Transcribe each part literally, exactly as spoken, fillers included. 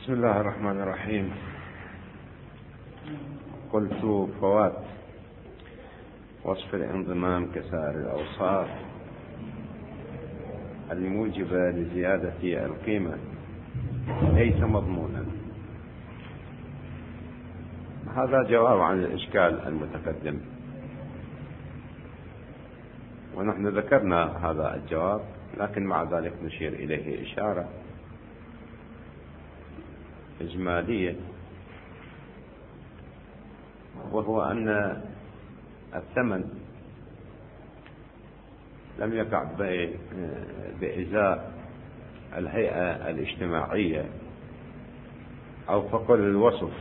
بسم الله الرحمن الرحيم. قلت فوات وصف الانضمام كسائر الأوصاف الموجبة لزيادة القيمة ليس مضمونا. هذا جواب عن الإشكال المتقدم، ونحن ذكرنا هذا الجواب، لكن مع ذلك نشير إليه إشارة إجمالية، وهو أن الثمن لم يقع بإزاء الهيئة الاجتماعية، أو فقل الوصف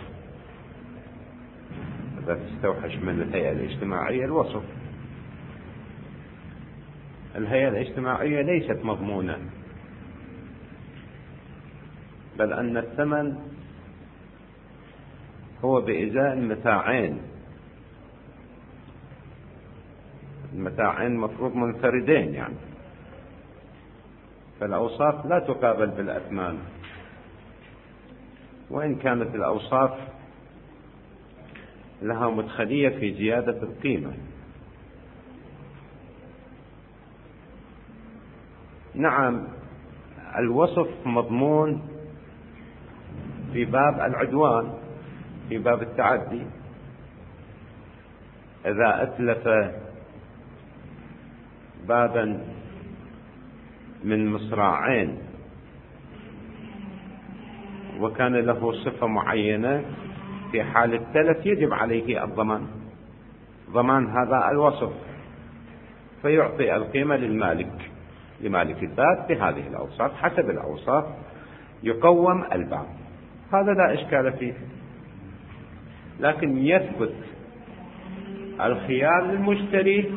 إذا تستوحش من الهيئة الاجتماعية الوصف. الهيئة الاجتماعية ليست مضمونة، بل أن الثمن هو بإزاء المتاعين. المتاعين مفروض منفردين يعني، فالأوصاف لا تقابل بالأثمان، وإن كانت الأوصاف لها مدخلية في زيادة القيمة. نعم، الوصف مضمون في باب العدوان، في باب التعدي. إذا أتلف بابا من مصراعين وكان له صفة معينة، في حال التلف يجب عليه الضمان، ضمان هذا الوصف، فيعطي القيمة للمالك لمالك الباب بهذه الأوصاف. حسب الأوصاف يقوم الباب، هذا لا إشكال فيه، لكن يثبت الخيار للمشتري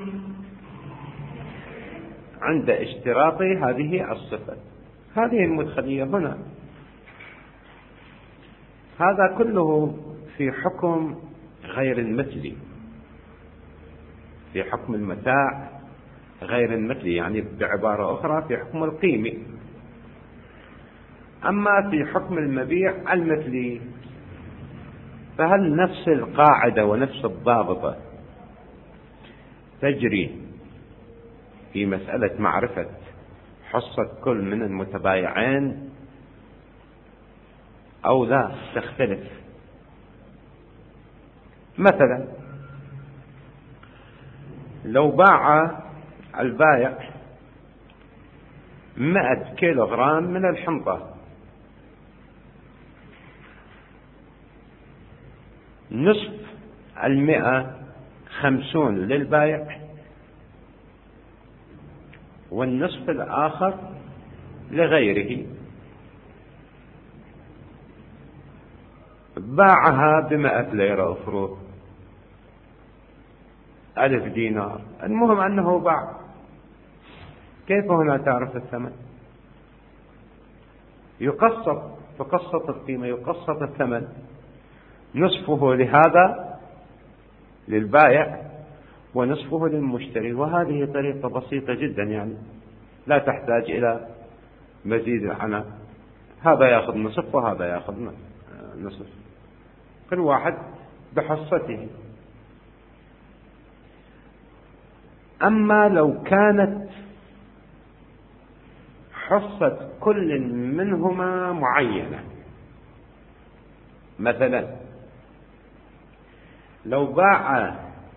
عند اشتراط هذه الصفة. هذه المدخلية هنا. هذا كله في حكم غير المثلي، في حكم المتاع غير المثلي، يعني بعبارة أخرى في حكم القيمة. أما في حكم المبيع المثلي، فهل نفس القاعدة ونفس الضابطة تجري في مسألة معرفة حصة كل من المتبايعين أو لا تختلف؟ مثلا لو باع البائع مئة كيلوغرام من الحنطة، نصف المئة خمسون للبائع والنصف الآخر لغيره. باعها بمئة ليرة أفروض، ألف دينار، المهم أنه باع. كيف هنا تعرف الثمن؟ يقسط، تقسط القيمة، يقسط الثمن، نصفه لهذا للبائع ونصفه للمشتري. وهذه طريقة بسيطة جدا، يعني لا تحتاج إلى مزيد عنها. هذا يأخذ نصف وهذا يأخذ نصف، كل واحد بحصته. أما لو كانت حصة كل منهما معينة، مثلا لو باع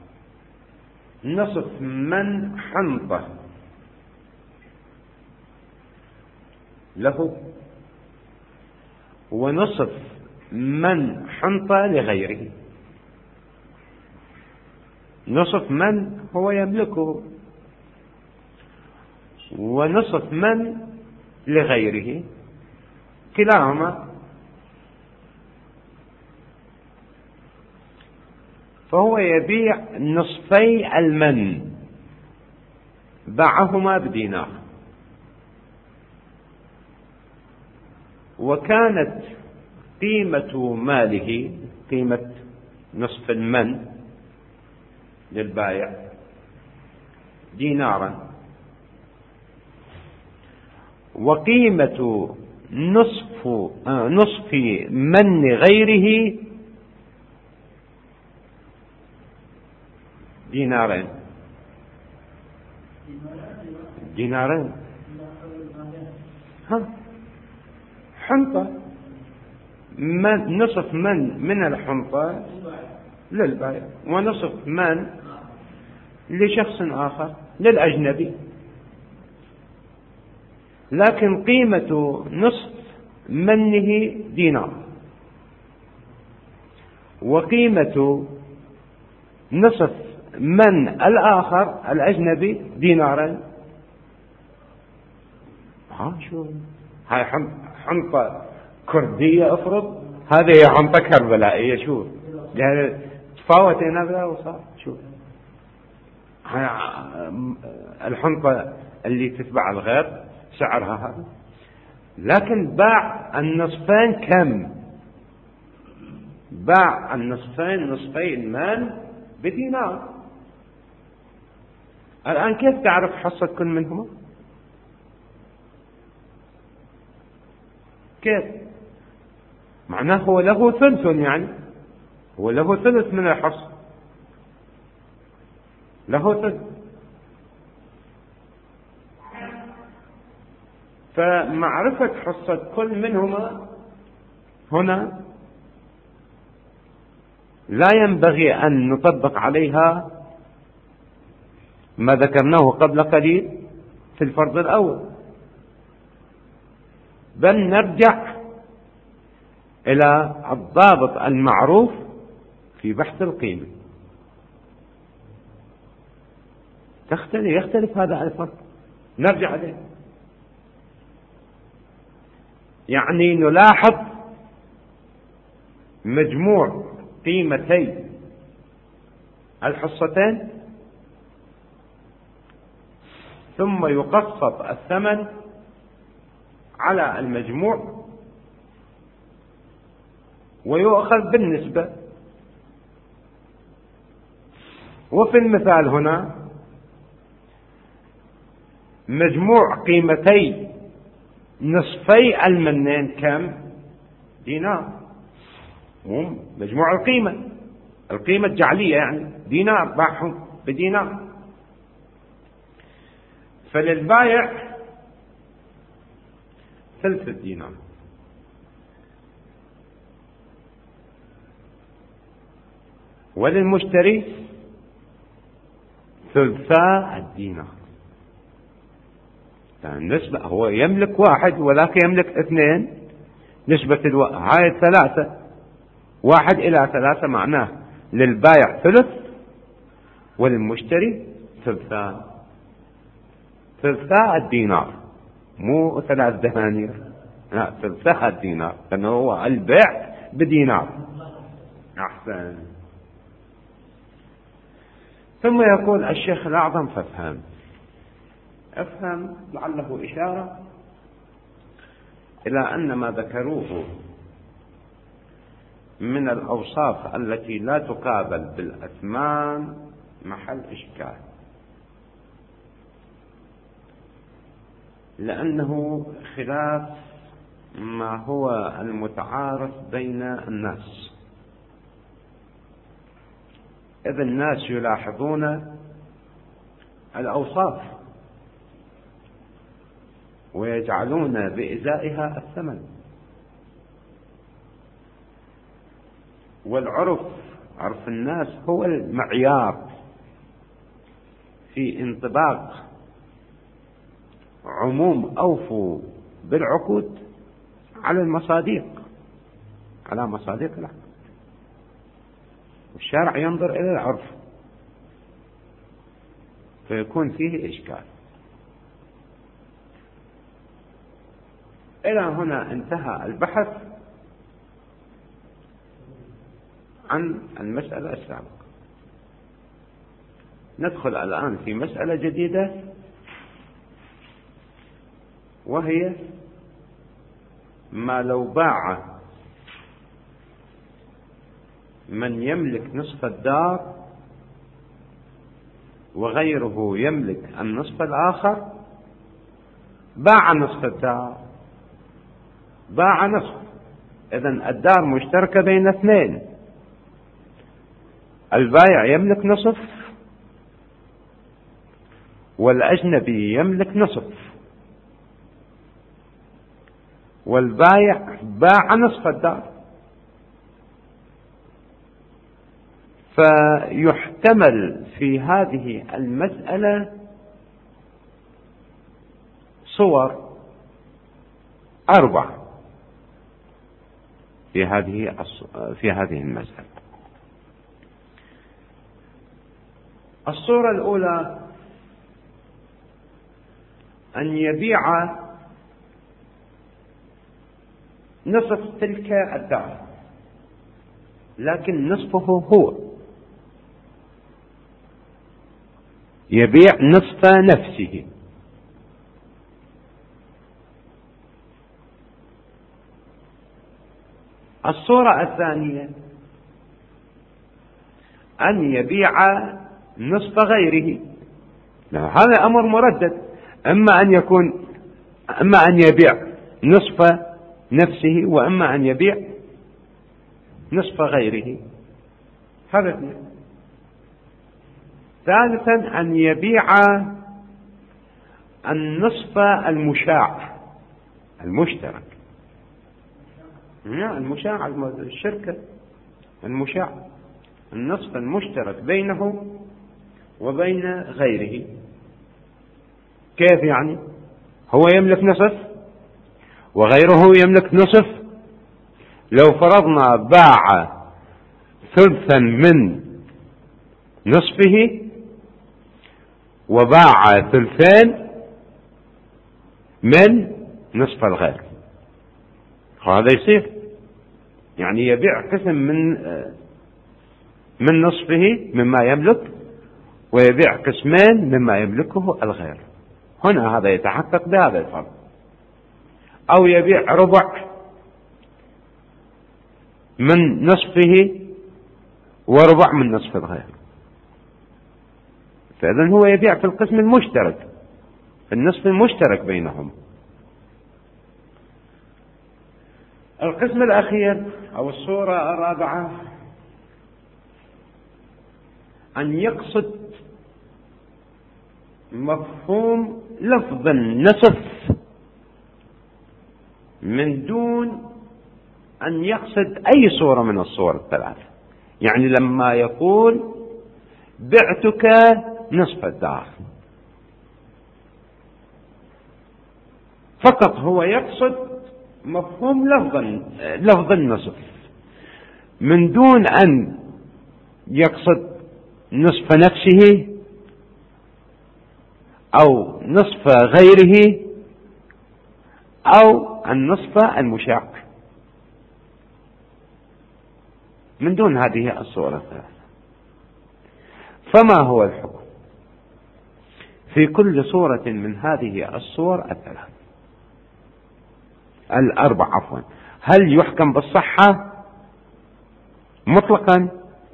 نصف من حنطة له ونصف من حنطة لغيره، نصف من هو يملكه ونصف من لغيره، كلاهما، فهو يبيع نصفي المن، باعهما بدينار، وكانت قيمة ماله، قيمة نصف المن للبائع دينارا، وقيمة نصف نصف من غيره دينارين. دينارين ها حنطة، من نصف من من الحنطة للبائع، ونصف من لشخص آخر للأجنبي. لكن قيمة نصف منه دينار، وقيمة نصف من الآخر الأجنبي دينارين. ها شو هاي حنطة كردية افرض، هذه هي حنطة كربلائية، شو يعني تفاوت هنا بلا وصار. شو الحنطة اللي تتبع الغير سعرها هذا، لكن باع النصفين كم؟ باع النصفين نصفي المال بدينار. الآن كيف تعرف حصة كل منهما؟ كيف؟ معناه هو له ثلث، يعني هو له ثلث من الحصة، له ثلث. فمعرفة حصة كل منهما هنا لا ينبغي أن نطبق عليها ما ذكرناه قبل قليل في الفرض الأول، بل نرجع إلى الضابط المعروف في بحث القيمة. تختلف يختلف هذا الفرق، نرجع عليه. يعني نلاحظ مجموع قيمتي الحصتين، ثم يقسط الثمن على المجموع ويؤخذ بالنسبة. وفي المثال هنا مجموع قيمتي نصفي المنين كم؟ دينار. مو مجموع القيمة، القيمة الجعلية يعني دينار، باعهم بدينار. فللبائع ثلث الدينار، وللمشتري ثلثا الدينار. يعني نسبة، هو يملك واحد ولكن يملك اثنين، نسبة الو... هاي ثلاثة، واحد إلى ثلاثة، معناه للبائع ثلث وللمشتري ثلثا ثلثا الدينار، مو ثلاث دنانير، لا ثلثا الدينار، لأنه هو البيع بدينار. أحسن. ثم يقول الشيخ الأعظم فافهم. افهم لعله إشارة إلى أن ما ذكروه من الأوصاف التي لا تقابل بالأثمان محل إشكال، لأنه خلاف ما هو المتعارف بين الناس. إذ الناس يلاحظون الأوصاف ويجعلون بإزائها الثمن، والعرف، عرف الناس هو المعيار في انطباق عموم أوفوا بالعقود على المصادق، على مصادق العقد. والشارع ينظر إلى العرف فيكون فيه إشكال. إلى هنا انتهى البحث عن المسألة السابقة. ندخل الآن في مسألة جديدة، وهي ما لو باع من يملك نصف الدار وغيره يملك النصف الآخر، باع نصف الدار باع نصف. إذن الدار مشتركة بين اثنين، البائع يملك نصف والأجنبي يملك نصف، والبائع باع نصف الدار. فيحتمل في هذه المسألة صور أربع في هذه في هذه المسألة. الصورة الأولى أن يبيع نصف تلك الدار، لكن نصفه هو، يبيع نصف نفسه. الصورة الثانية أن يبيع نصف غيره. هذا أمر مردد، إما أن يكون إما أن يبيع نصف نفسه، وإما أن يبيع نصف غيره. هذا اثنين. ثالثا أن يبيع النصف المشاع المشترك، المشاع الشركة المشاع، النصف المشترك بينه وبين غيره. كيف يعني؟ هو يملك نصف وغيره يملك نصف. لو فرضنا باع ثلثا من نصفه وباع ثلثين من نصف الغير، هذا يصير يعني يبيع قسم من من نصفه مما يملك ويبيع قسمين مما يملكه الغير. هنا هذا يتحقق بهذا الفرق. أو يبيع ربع من نصفه وربع من نصف الغير، فإذن هو يبيع في القسم المشترك، في النصف المشترك بينهم. القسم الأخير أو الصورة الرابعة أن يقصد مفهوم لفظ النصف من دون أن يقصد أي صورة من الصور الثلاثة. يعني لما يقول بعتك نصف الدار، فقط هو يقصد مفهوم لفظ لفظ النصف من دون أن يقصد نصف نفسه أو نصف غيره أو النصف المشاع، من دون هذه الصورة الثلاثة. فما هو الحكم في كل صورة من هذه الصور الثلاث الأربع عفوا؟ هل يحكم بالصحة مطلقا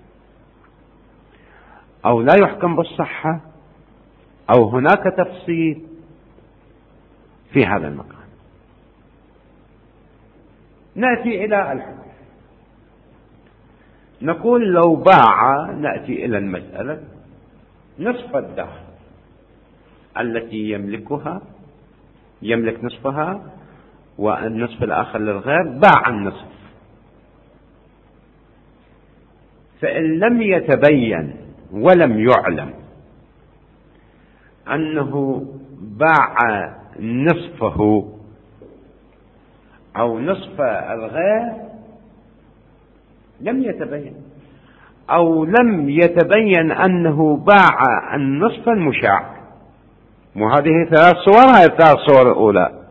أو لا يحكم بالصحة، أو هناك تفصيل في هذا المقام؟ نأتي إلى الحكم. نقول لو باع، نأتي إلى المسألة، نصف الدار التي يملكها يملك نصفها والنصف الآخر للغير، باع النصف. فإن لم يتبين ولم يعلم أنه باع نصفه أو نصف الغير، لم يتبين، أو لم يتبين أنه باع النصف المشاع. وهذه ثلاث صور، هذه الثلاث صور الأولى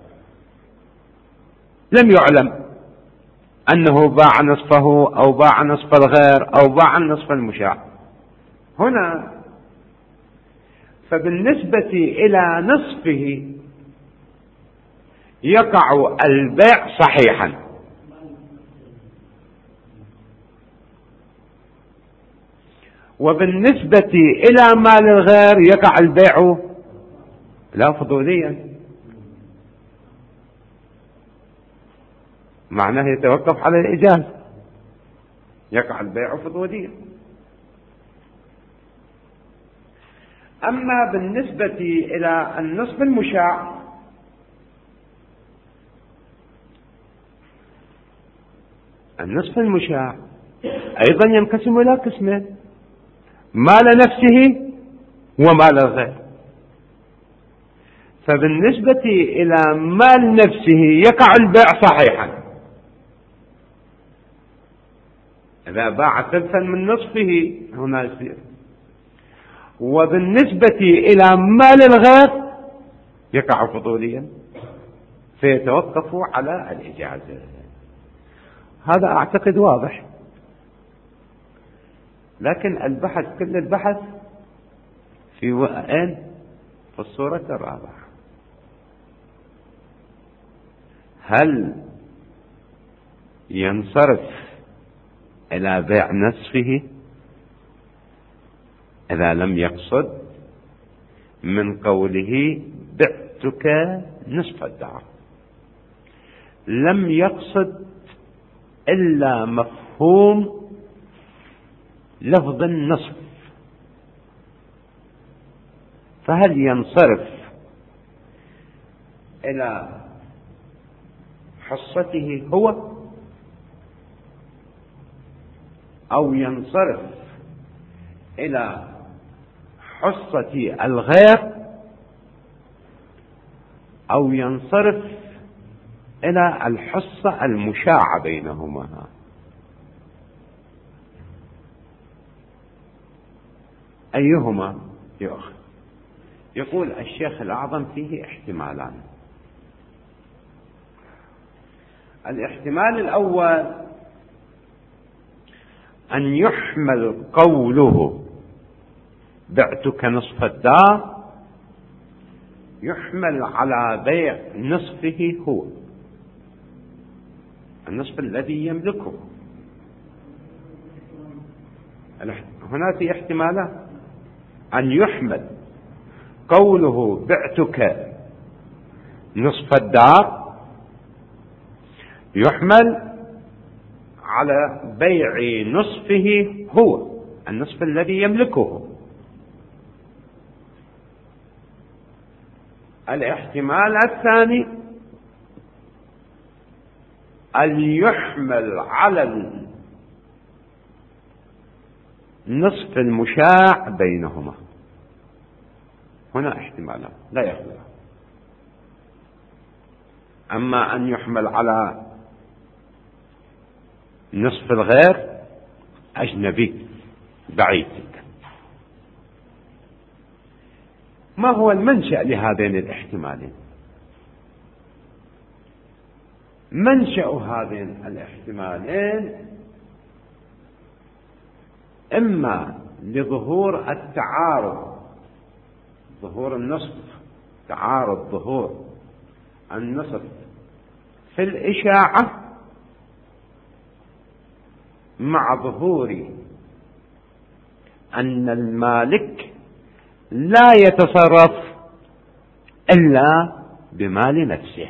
لم يعلم أنه باع نصفه أو باع نصف الغير أو باع النصف المشاع. هنا فبالنسبة إلى نصفه يقع البيع صحيحا، وبالنسبة إلى مال الغير يقع البيع لا فضوليا. معناه يتوقف على الإجازة، يقع البيع فضوليا. أما بالنسبة إلى النصف المشاع النصف المشاع أيضا ينقسم إلى قسمين: مال نفسه ومال الغير. فبالنسبة إلى مال نفسه يقع البيع صحيحا، إذا باع ثلثا من نصفه هنا يصير. وبالنسبة إلى مال الغير يقع فضوليا، فيتوقف على الإجازة. هذا أعتقد واضح، لكن البحث كل البحث في وين؟ في الصورة الرابعة. هل ينصرف إلى بيع نصفه إذا لم يقصد من قوله بعتك نصف الدار، لم يقصد إلا مفهوم لفظ النصف، فهل ينصرف إلى حصته هو أو ينصرف إلى حصة الغير أو ينصرف إلى الحصة المشاعة بينهما؟ أيهما يؤخذ؟ يقول الشيخ الأعظم فيه احتمالان. الاحتمال الأول أن يحمل قوله بعتك نصف الدار يحمل على بيع نصفه هو، النصف الذي يملكه. هنا في احتمالات: أن يحمل قوله بعتك نصف الدار يحمل على بيع نصفه هو، النصف الذي يملكه. الاحتمال الثاني أن يحمل على النصف المشاع بينهما. هنا احتمالات لا يخلو. أما أن يحمل على نصف الغير أجنبي بعيد. ما هو المنشأ لهذين الاحتمالين؟ منشأ هذين الاحتمالين إما لظهور التعارض، ظهور النصف، تعارض ظهور النصف في الإشاعة مع ظهور أن المالك لا يتصرف إلا بمال نفسه.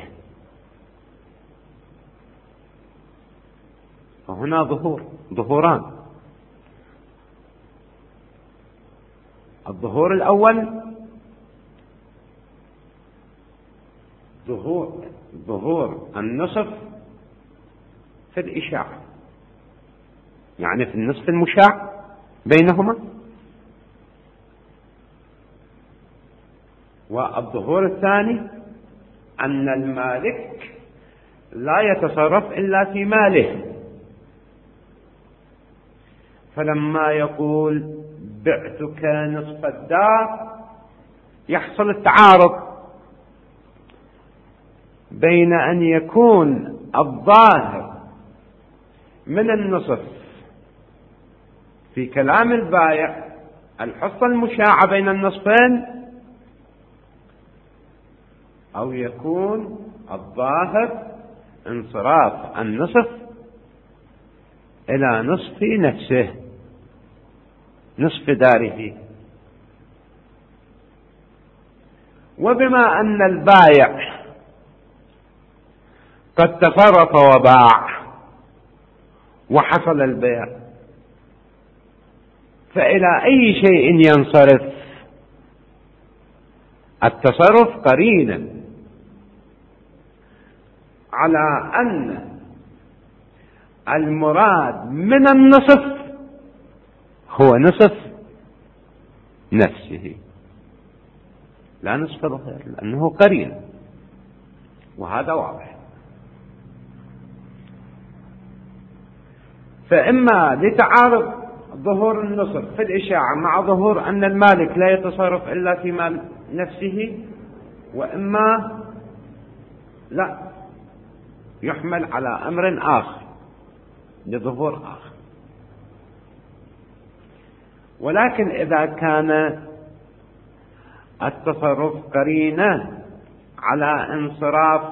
فهنا ظهور ظهوران: الظهور الأول ظهور ظهور النصف في الإشاعة، يعني في النصف المشاع بينهما، والظهور الثاني أن المالك لا يتصرف إلا في ماله. فلما يقول بعتك نصف الدار يحصل التعارض بين أن يكون الظاهر من النصف في كلام البائع الحصة المشاعة بين النصفين، أو يكون الظاهر انصراف النصف إلى نصف نفسه، نصف داره. وبما أن البائع قد تصرف وباع وحصل البيع، فإلى أي شيء ينصرف؟ التصرف قرينا على أن المراد من النصف هو نصف نفسه لا نصف الغير، لأنه قرين، وهذا واضح. فإما لتعارض ظهور النصف في الإشاعة مع ظهور أن المالك لا يتصرف إلا في مال نفسه، وإما لا يحمل على أمر آخر لظهور آخر. ولكن إذا كان التصرف قرينة على انصراف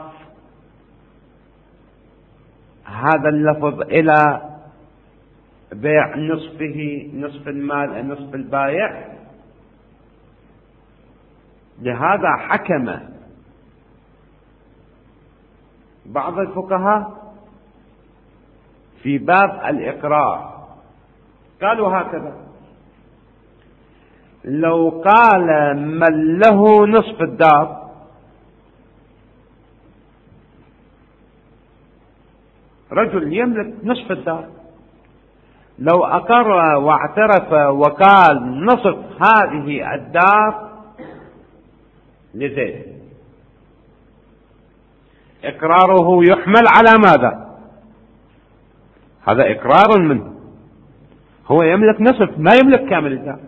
هذا اللفظ إلى بيع نصفه، نصف المال نصف البائع، لهذا حكم بعض الفقهاء في باب الإقرار، قالوا هكذا: لو قال من له نصف الدار، رجل يملك نصف الدار، لو أقر واعترف وقال نصف هذه الدار لزيد، إقراره يحمل على ماذا؟ هذا إقرار منه، هو يملك نصف، ما يملك كامل الدار.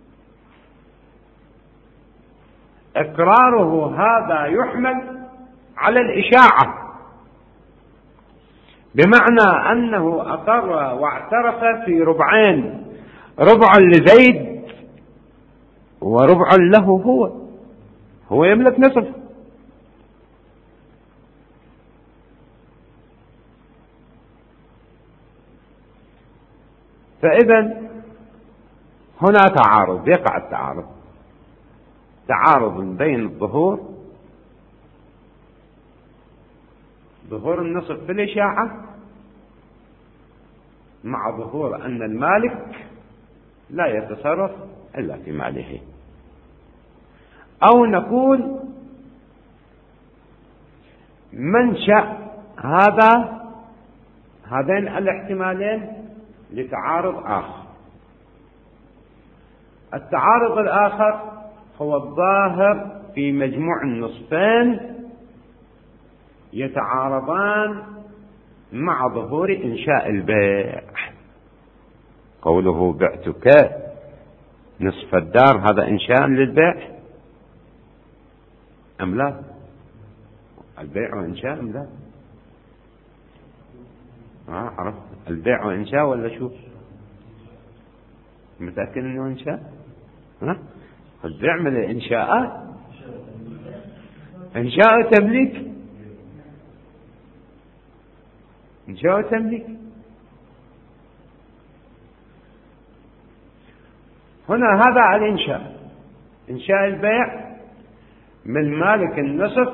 إقراره هذا يحمل على الإشاعة، بمعنى أنه أقر واعترف في ربعين، ربع لزيد وربع له هو، هو يملك نصف. فإذا هنا تعارض، يقع التعارض، تعارض بين الظهور، ظهور النصف في الإشاعة مع ظهور أن المالك لا يتصرف إلا في ماله. أو نقول منشأ هذا هذين الاحتمالين لتعارض آخر. التعارض الآخر هو الظاهر في مجموع النصفين يتعارضان مع ظهور إنشاء البيع. قوله بعتك نصف الدار، هذا إنشاء للبيع أم لا؟ البيع وإنشاء أم لا؟ آه عرفت البيع وإنشاء ولا شو؟ متأكد أنه إنشاء؟ ها؟ البيع من الإنشاءات، إنشاء تمليك، إنشاء تمليك. هنا هذا الإنشاء، إنشاء البيع من مالك النصف،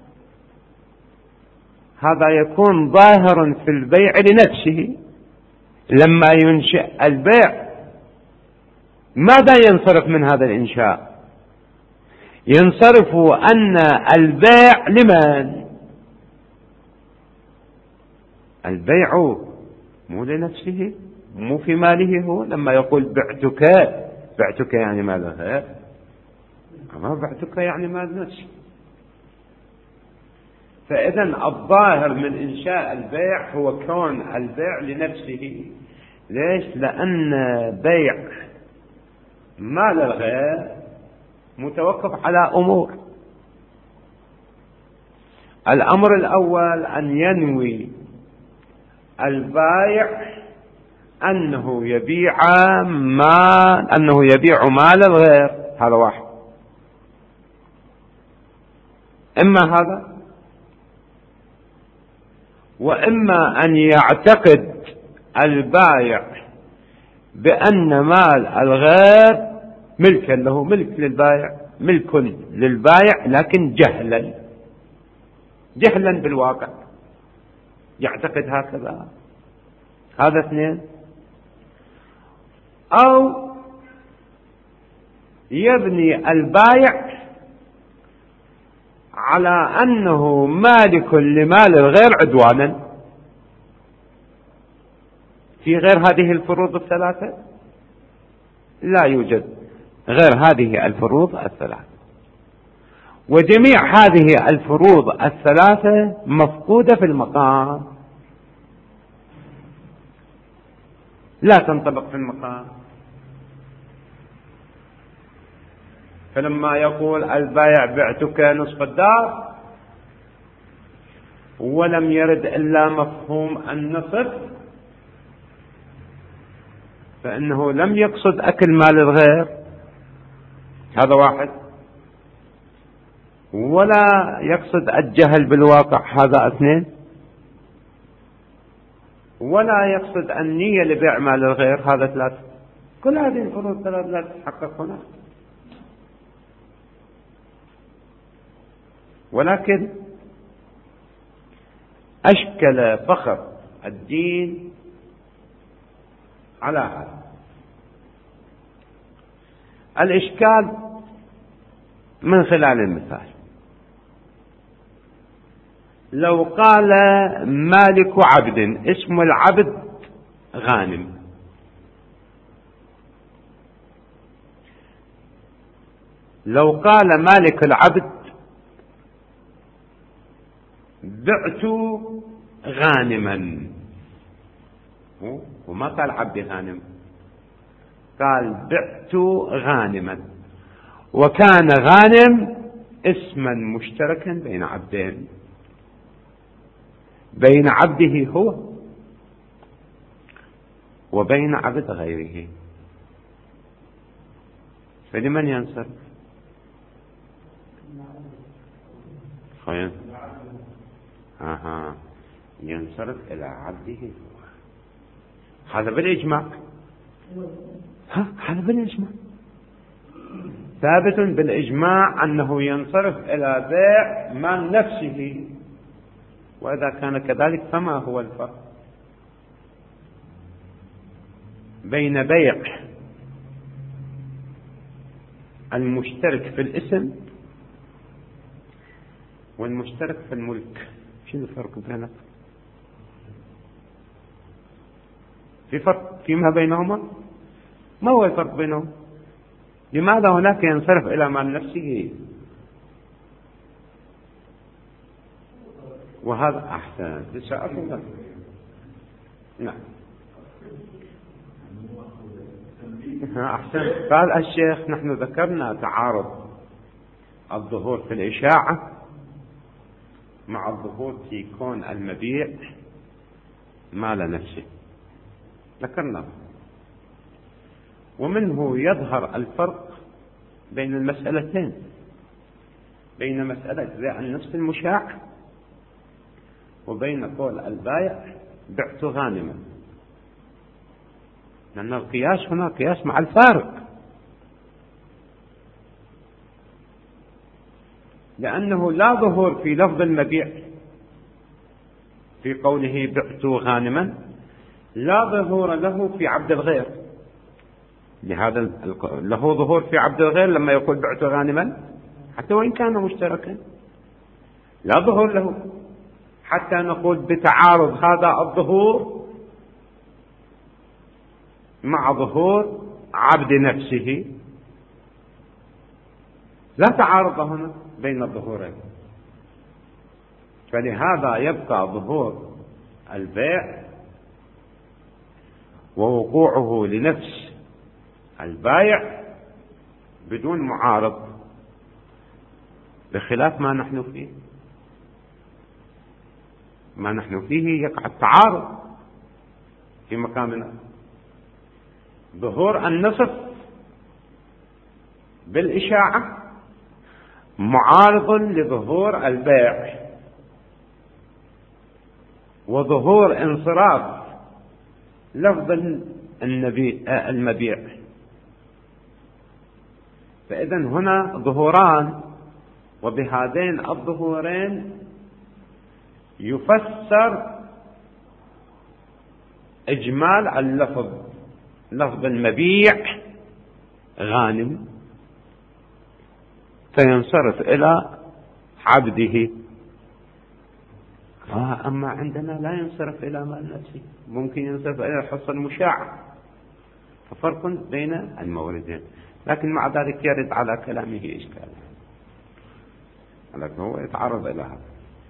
هذا يكون ظاهر في البيع لنفسه. لما ينشئ البيع ماذا ينصرف من هذا الإنشاء؟ ينصرف أن البيع لمن؟ البيع مو لنفسه، مو في ماله هو. لما يقول بعتك، بعتك يعني ماذا؟ أما بعتك يعني مال نفسي. فإذا الظاهر من إنشاء البيع هو كون البيع لنفسه. ليش؟ لأن بيع مال الغير متوقف على أمور. الأمر الأول أن ينوي البائع أنه يبيع مال، أنه يبيع مال الغير، هذا واحد. إما هذا، وإما أن يعتقد البائع بأن مال الغير ملكا له، ملك للبائع، ملك للبائع، لكن جهلا، جهلا بالواقع. يعتقد هكذا. هذا اثنين. أو يبني البائع على أنه مالك لمال الغير عدوانا في غير هذه الفروض الثلاثة. لا يوجد غير هذه الفروض الثلاثة، وجميع هذه الفروض الثلاثة مفقودة في المقام، لا تنطبق في المقام. فلما يقول البائع بعتك نصف الدار ولم يرد إلا مفهوم النصف، فإنه لم يقصد أكل مال الغير، هذا واحد، ولا يقصد الجهل بالواقع، هذا اثنين، ولا يقصد النية لبيع مال الغير، هذا ثلاثة. كل هذه الفروض ثلاث لا تتحقق هنا. ولكن أشكل فخر الدين على هذا الإشكال من خلال المثال. لو قال مالك عبد، اسم العبد غانم، لو قال مالك العبد بعت غانما، وما قال عبد غانم، قال بعت غانما، وكان غانم اسما مشتركا بين عبدين، بين عبده هو وبين عبد غيره، فلمن ينصرف؟ خير آها ينصرف إلى عبده هو. هذا بالإجماع، ها هذا بالإجماع ثابت بالإجماع أنه ينصرف إلى بيع مال نفسه. وإذا كان كذلك فما هو الفرق بين بيع المشترك في الاسم والمشترك في الملك؟ شنو الفرق بينهم؟ في فرق فيما بينهما؟ ما هو الفرق بينهم؟ لماذا هناك ينصرف إلى مال نفسه وهذا أحسن؟ لسه أفضل. نعم أحسن. قال الشيخ نحن ذكرنا تعارض الظهور في الإشاعة مع الظهور في كون المبيع مال نفسه، ذكرنا، ومنه يظهر الفرق بين المسألتين، بين مسألة بيع النفس المشاع وبين قول البائع بعت غانما، لأن القياس هنا قياس مع الفارق، لأنه لا ظهور في لفظ المبيع في قوله بعت غانما، لا ظهور له في عبد الغير، لهذا له ظهور في عبد الغير لما يقول بعت غانما حتى وإن كان مشتركا، لا ظهور له حتى نقول بتعارض هذا الظهور مع ظهور عبد نفسه، لا تعارض هنا بين الظهورين، فلهذا يبقى ظهور البيع ووقوعه لنفس البائع بدون معارض، بخلاف ما نحن فيه. ما نحن فيه يقع التعارض في مقامنا، ظهور النصف بالإشاعة معارض لظهور البيع، وظهور انصراف لفظ المبيع. فإذا هنا ظهوران، وبهذين الظهورين يفسر إجمال اللفظ، لفظ المبيع غانم، فينصرف إلى عبده. آه أما عندنا لا ينصرف إلى مال نفسه، ممكن ينصرف إلى الحصة المشاع، ففرق بين الموردين. لكن مع ذلك يرد على كلامه إشكال، لكن هو يتعرض إلى هذا.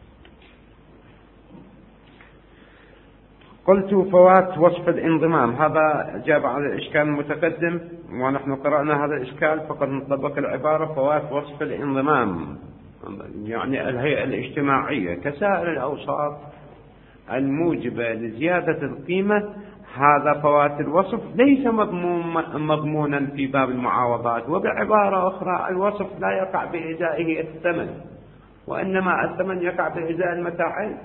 قلت فوات وصف الانضمام، هذا جاب على الإشكال المتقدم، ونحن قرأنا هذا الإشكال فقد نطبق العبارة فوات وصف الانضمام، يعني الهيئة الاجتماعية كسائر الأوصاف الموجبة لزيادة القيمة. هذا فوات الوصف ليس مضمونا في باب المعاوضات، وبعبارة أخرى الوصف لا يقع بإزائه الثمن، وإنما الثمن يقع بإزاء المتاعين.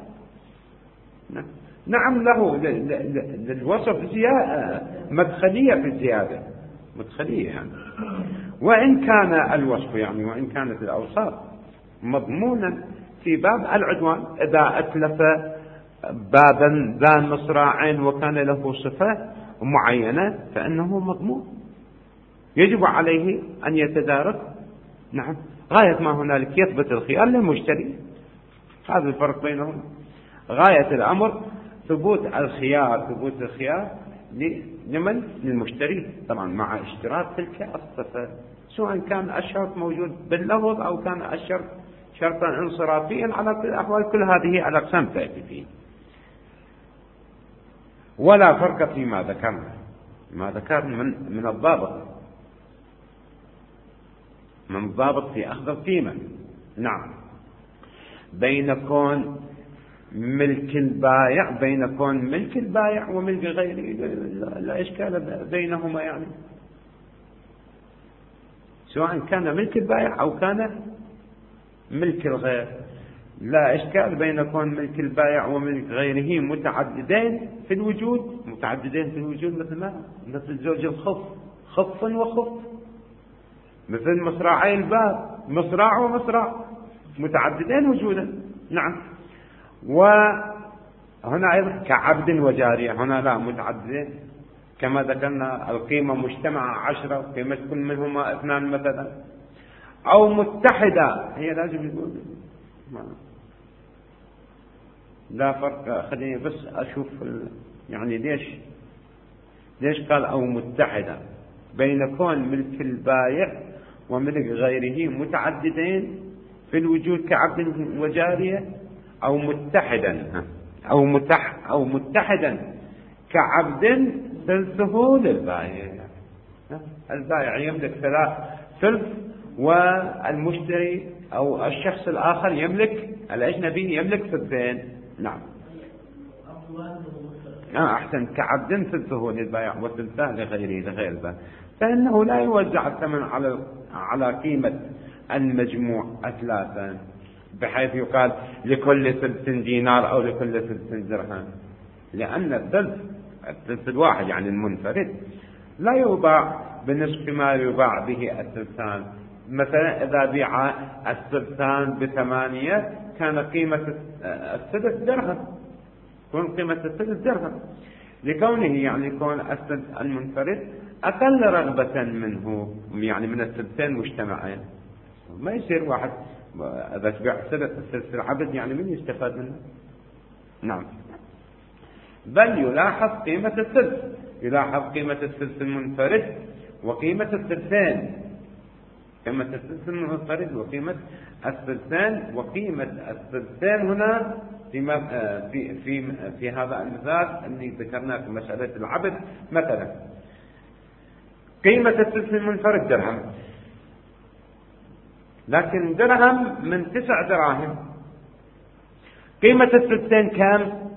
نعم له للوصف زيادة مدخلية في الزيادة، مدخلية يعني، وإن كان الوصف يعني وإن كانت الأوصاف مضمونا في باب العدوان، إذا أتلف بابا ذا مصراعين وكان له صفة معينة فإنه مضمون، يجب عليه أن يتدارك. نعم، غاية ما هنالك يثبت الخيار للمشتري، هذا الفرق بينهم. غاية الأمر ثبوت الخيار، ثبوت الخيار لمن؟ للمشتري، طبعا مع اشتراط تلك الصفة، سواء كان الشرط موجود باللفظ أو كان الشرط شرطا انصرافيا. على كل الأحوال كل هذه الأقسام تأتي فيه، ولا فرق فيما ذكرنا، ما ذكرنا من من الضابط، من الضابط في أخذ القيمة. نعم، بين كون ملك البائع، بين كون ملك البائع وملك غيره لا إشكال بينهما، يعني سواء كان ملك البائع أو كان ملك الغير، لا إشكال بين كون ملك البائع وملك غيره متعددين في الوجود، متعددين في الوجود مثل ما مثل زوج الخف، خف وخف، مثل مصراعي الباب، مصراع ومصراع، متعددين وجودا. نعم، وهنا أيضا كعبد وجارية، هنا لا، متعددين كما ذكرنا، القيمة مجتمعة عشرة وقيمة كل منهما اثنان مثلا، أو متحدة، هي لازم يقول لا فرق. خليني بس أشوف يعني ليش ليش قال أو متحدة، بين كون ملك البائع وملك غيره متعددين في الوجود كعبد وجارية، أو متحدا أو متح أو متحدا كعبد ثلثه للبائع. البائع يملك ثلاث ثلث، والمشتري أو الشخص الآخر يملك، الأجنبي يملك ثلثين. نعم، آه أحسن، كعبد ثلثه للبائع وثلثان لغيره لغير البائع، فإنه لا يوزع الثمن على على قيمة المجموع أثلاثا، بحيث يقال لكل ثلث دينار أو لكل ثلث درهم، لأن الثلث الثلث الواحد يعني المنفرد لا يباع بنصف ما يباع به الثلثان. مثلا إذا بيع الثلثان بثمانية كان قيمة الثلث درهم، تكون قيمة الثلث درهم، لكونه يعني يكون الثلث المنفرد أقل رغبة منه، يعني من الثلثين مجتمعين. ما يصير واحد إذا تبيع ثلث العبد يعني من يستفاد منه؟ نعم، بل يلاحظ قيمة الثلث، يلاحظ قيمة الثلث المنفرد وقيمة الثلثين، قيمة الثلث المنفرد وقيمة الثلثين، وقيمة الثلثين هنا في في في في هذا المثال اللي ذكرناه في مسألة العبد. مثلا قيمة الثلث المنفرد درهم، لكن درهم من تسع دراهم، قيمة الثلثين كام؟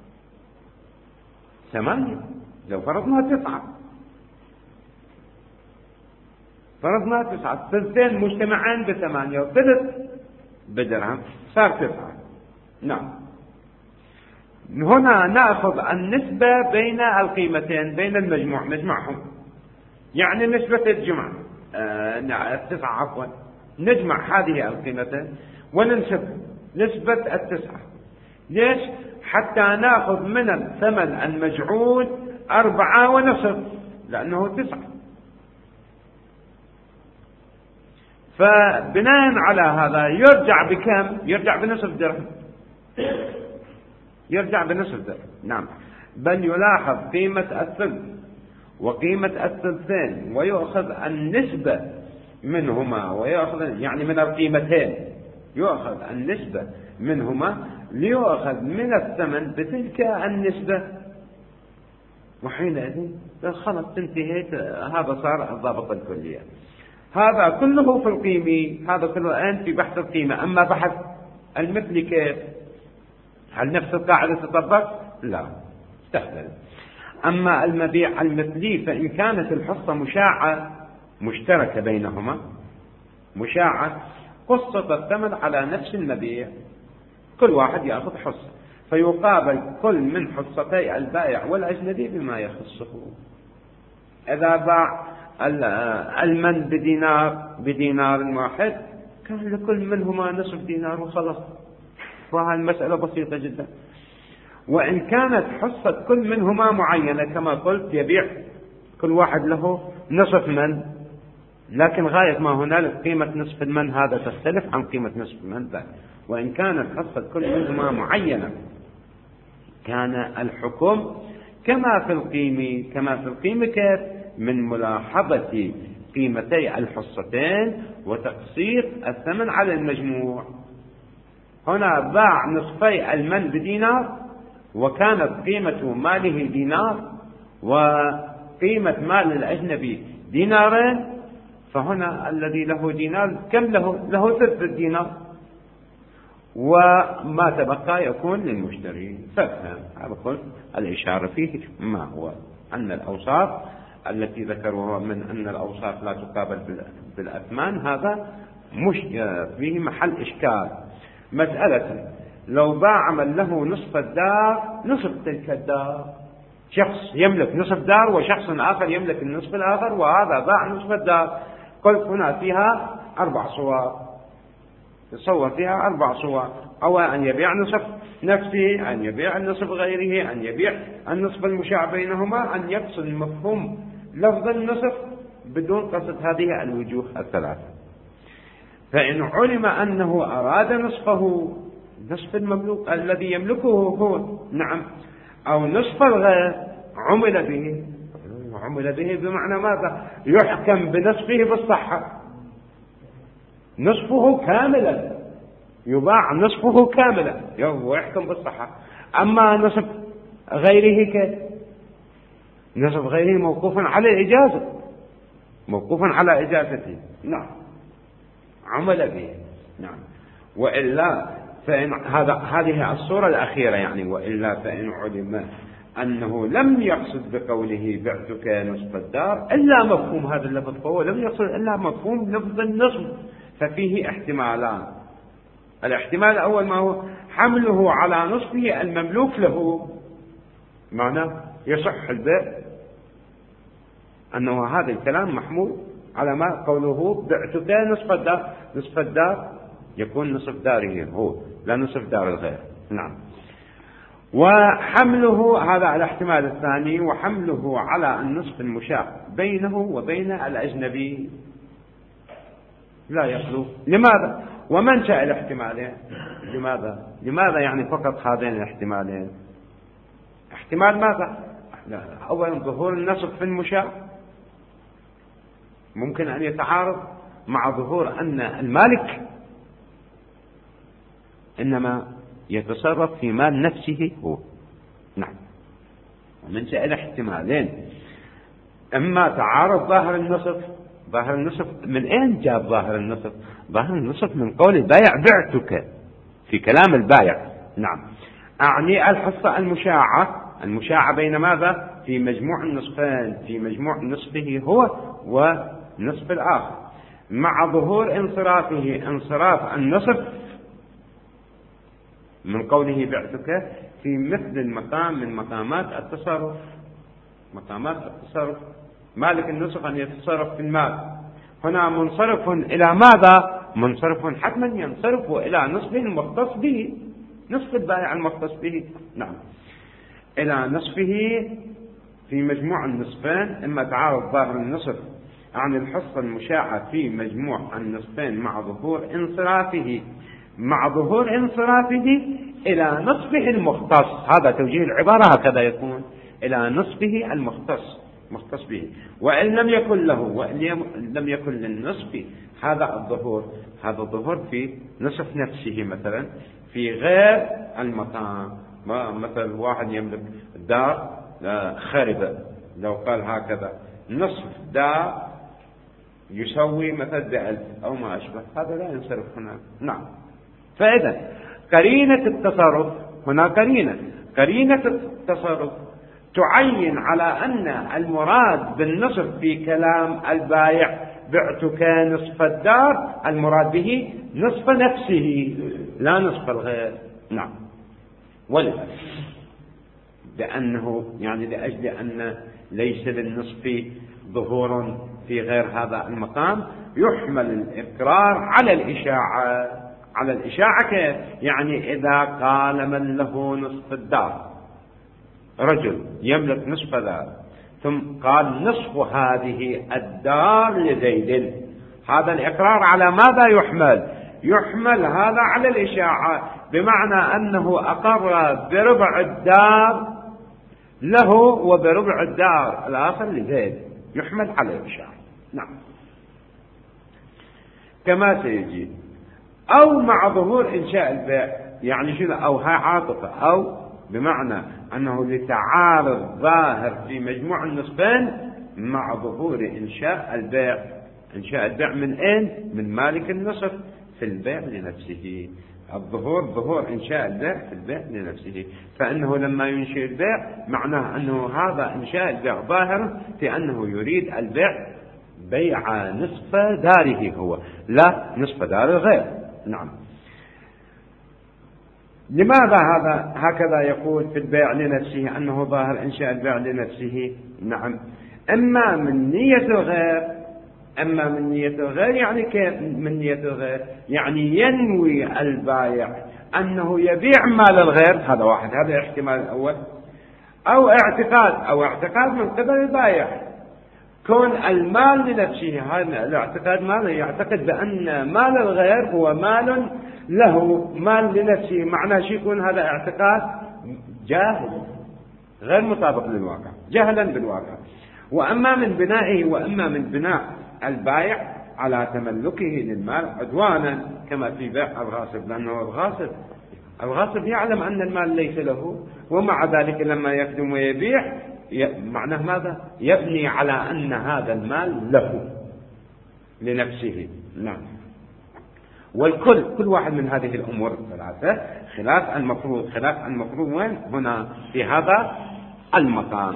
ثمانية. لو فرضنا تسعة، فرضنا تسعة، الثلثين مجتمعان بثمانية وثلث بدرهم، صار تسعة. نعم، هنا نأخذ النسبة بين القيمتين، بين المجموع، نجمعهم، يعني نسبة الجمع آه التسعة عفوا، نجمع هذه القيمتين وننسب نسبة التسعة. ليش؟ حتى ناخذ من الثمن المجعول أربعة ونصف، لأنه تسعة. فبناء على هذا يرجع بكم؟ يرجع بنصف درهم، يرجع بنصف درهم. نعم. بل يلاحظ قيمة الثلث وقيمة الثلثين ويؤخذ النسبة منهما، ويأخذ يعني من القيمتين يؤخذ النسبة منهما ليؤخذ من الثمن بتلك النسبة، وحينئذ خلص انتهيت. هذا صار الضابط الكلية. هذا كله في القيمة، هذا كله الآن في بحث القيمة. أما بحث المثل كيف؟ هل نفس القاعدة تطبق؟ لا، تختلف. أما المبيع المثلي فإن كانت الحصة مشاعة مشتركة بينهما، مشاعة، قسط الثمن على نفس المبيع، كل واحد يأخذ حصة، فيقابل كل من حصتي البائع والأجنبي بما يخصه. إذا باع المن بدينار بدينار واحد كان لكل منهما نصف دينار وخلص، فهالمسألة بسيطة جدا. وإن كانت حصة كل منهما معينة كما قلت، يبيع كل واحد له نصف من، لكن غاية ما هنالك قيمة نصف المن هذا تختلف عن قيمة نصف المن ذاك. وإن كانت حصة كل منهما معينة كان الحكم كما في القيمة. كما في القيمة كيف؟ من ملاحظة قيمتي الحصتين وتقسيط الثمن على المجموع. هنا باع نصفي المن بدينار وكانت قيمة ماله دينار وقيمة مال الأجنبي دينارين، فهنا الذي له دينار كم له؟ له ثلث الدينار، وما تبقى يكون للمشتري. فافهم هذا قلت الإشارة فيه ما هو أن الأوصاف التي ذكروها من أن الأوصاف لا تقابل بالأثمان، هذا مش فيه محل إشكال. مسألة لو باع من له نصف الدار نصف تلك الدار، شخص يملك نصف دار وشخص آخر يملك النصف الآخر، وهذا باع نصف الدار، قلت هنا فيها أربع صور، تصور فيها أربع صور: أو أن يبيع نصف نفسه، أن يبيع النصف غيره، أن يبيع النصف المشاع بينهما، أن يقصد مفهوم لفظ النصف بدون قصد هذه الوجوه الثلاثة. فإن علم أنه أراد نصفه، نصف المملوك الذي يملكه هو، نعم، أو نصف الغير، عمل به. عمل به بمعنى ماذا؟ يحكم بنصفه بالصحة، نصفه كاملا، يباع نصفه كاملا ويحكم بالصحة. أما نصف غيره كيف؟ نصف غيره موقوف على الإجازة، موقوف على إجازته، نعم، عمل به، نعم. وإلا فإن هذا هذه الصورة الأخيرة يعني، وإلا فإن علم أنه لم يقصد بقوله بعتك نصف الدار إلا مفهوم هذا اللفظ، فهو لم يقصد إلا مفهوم لفظ النصف، ففيه احتمالان. الاحتمال الأول ما هو؟ حمله على نصفه المملوك له، معناه يصح البيع، أنه هذا الكلام محمول على ما قوله بعتك نصف الدار، نصف الدار يكون نصف داره هو لا نصف دار الغير، نعم. وحمله هذا الاحتمال الثاني، وحمله على النصف المشاع بينه وبين الأجنبي لا يخلو. لماذا؟ ومنشأ الاحتمالين لماذا؟ لماذا يعني فقط هذين الاحتمالين؟ احتمال ماذا؟ أولا ظهور النصف في المشاع ممكن أن يتعارض مع ظهور أن المالك إنما يتصرف في مال نفسه هو، نعم. ومنشأ الاحتمالين إما تعارض ظاهر النصف، ظاهر النصف من أين جاب ظاهر النصف؟ ظاهر النصف من قول البائع بعتك، في كلام البائع، نعم، أعني الحصة المشاعة، المشاعة بين ماذا؟ في مجموع النصفين، في مجموع نصفه هو ونصف الآخر، مع ظهور انصرافه، انصراف النصف من قوله بعتك في مثل المقام من مقامات التصرف، مقامات التصرف. مالك النصف أن يتصرف في المال، هنا منصرف إلى ماذا؟ منصرف حتما ينصرف إلى نصف مختص به، نصف البائع المختص به. نعم، إلى نصفه في مجموع النصفين، إما تعارض ظاهر النصف عن الحصة المشاعة في مجموع النصفين مع ظهور انصرافه مع ظهور انصرافه إلى نصفه المختص. هذا توجيه العبارة، هكذا يكون إلى نصفه المختص مختص به. وإن لم يكن له وإن لم يكن للنصف هذا الظهور، هذا الظهور في نصف نفسه، مثلا في غير المكان. مثل واحد يملك دار خربة، لو قال هكذا نصف دار يسوي مثل بألف أو ما أشبه، هذا لا ينصرف هنا. نعم، فإذا قرينة التصرف هنا، قرينة قرينة التصرف تعين على أن المراد بالنصف في كلام البائع بعتك نصف الدار، المراد به نصف نفسه لا نصف الغير. نعم، ولذا لأنه يعني لأجل أن ليس للنصف ظهور في غير هذا المقام، يحمل الإقرار على الإشاعة. على الإشاعة كيف؟ يعني إذا قال من له نصف الدار، رجل يملك نصف دار ثم قال نصف هذه الدار لزيد، هذا الإقرار على ماذا يحمل؟ يحمل هذا على الإشاعة، بمعنى أنه أقر بربع الدار له وبربع الدار الآخر لزيد، يحمل على الإشاعة. نعم، كما سيجي. أو مع ظهور إنشاء البيع، يعني شنو؟ أو هاي عاطفة، أو بمعنى أنه لتعارض ظاهر في مجموع النصفين مع ظهور إنشاء البيع. إنشاء البيع من أين؟ من مالك النصف في البيع لنفسه. الظهور ظهور إنشاء البيع في البيع لنفسه، فإنه لما ينشئ البيع معناه أنه هذا إنشاء البيع ظاهر في أنه يريد البيع بيع نصف داره هو، لا نصف دار الغير. نعم، لماذا هذا هكذا يقول في البيع لنفسه أنه ظاهر إنشاء البيع لنفسه؟ نعم، إما من نية الغير، أما من نية الغير. يعني كيف من نية الغير؟ يعني ينوي البائع أنه يبيع مال الغير، هذا واحد، هذا الاحتمال الأول. أو اعتقاد أو اعتقاد من قبل البائع كون المال لنفسه، هذا الاعتقاد ماذا؟ يعتقد بأن مال الغير هو مال له، مال لنفسه. معناه شيء يكون هذا اعتقاد جاهل غير مطابق للواقع، جهلا بالواقع. وأما من بنائه وأما من بناء البائع على تملكه للمال عدوانا، كما في بيع الغاصب، لأنه الغاصب الغاصب يعلم أن المال ليس له، ومع ذلك لما يخدم ويبيع معناه ماذا؟ يبني على أن هذا المال له لنفسه. نعم، والكل كل واحد من هذه الأمور الثلاثة خلاف المفروض. خلاف المفروض وين؟ هنا في هذا المقام.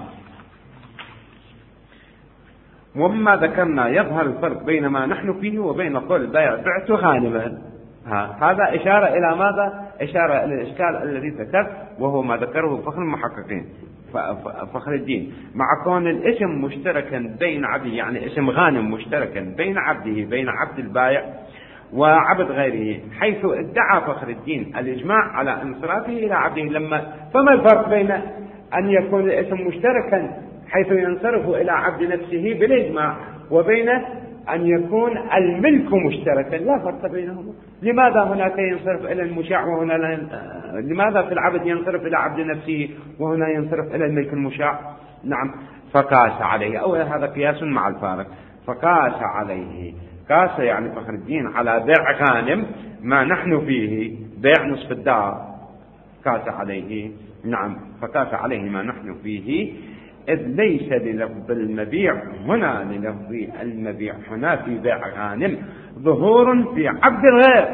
ومما ذكرنا يظهر الفرق بين ما نحن فيه وبين قول البائع بعت غانما. هذا إشارة إلى ماذا؟ إشارة إلى الإشكال الذي ذكر، وهو ما ذكره فخر المحققين فخر الدين، مع كون الاسم مشتركا بين عبده، يعني اسم غانم مشتركا بين عبده بين عبد البائع وعبد غيره، حيث ادعى فخر الدين الإجماع على انصرافه إلى عبده. لما فما الفرق بين أن يكون الاسم مشتركا حيث ينصرف إلى عبد نفسه بالإجماع وبين أن يكون الملك مشتركا؟ لا فرق بينهما. لماذا هناك ينصرف إلى المشاع وهنا لا؟ لماذا في العبد ينصرف إلى عبد نفسه وهنا ينصرف إلى الملك المشاع؟ نعم، فقاس عليه. أولا هذا قياس مع الفارق، فقاس عليه. قاس يعني فخر الدين على بيع غانم ما نحن فيه، بيع نصف الدار، قاس عليه. نعم، فقاس عليه ما نحن فيه، إذ ليس للفظ المبيع هنا للفظ المبيع هنا في بيع غانم ظهور في عبد الغير،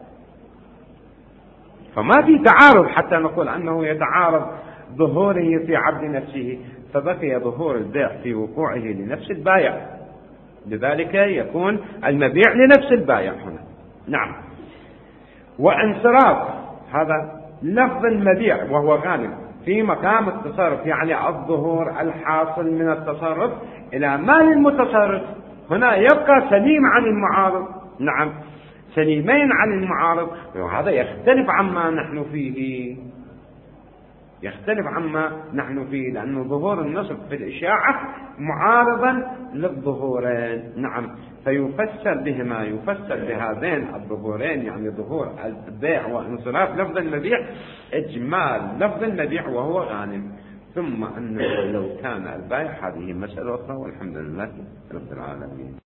فما في تعارض حتى نقول أنه يتعارض ظهوره في عبد نفسه، فبقي ظهور البيع في وقوعه لنفس البائع، لذلك يكون المبيع لنفس البائع هنا. نعم، وانصراف هذا لفظ المبيع وهو غانم في مقام التصرف، يعني الظهور الحاصل من التصرف إلى مال المتصرف، هنا يبقى سليم عن المعارض. نعم، سليمين عن المعارض، وهذا يختلف عما نحن فيه، يختلف عما نحن فيه، لأنه ظهور النصب في الإشاعة معارضا للظهورين. نعم، فيفسر بهما، يفسر بهذين الظهورين، يعني ظهور البيع وانصراف لفظ المبيع إجمال لفظ المبيع وهو غانم، ثم أنه لو كان البائع، هذه مسألة أخرى، والحمد لله رب العالمين.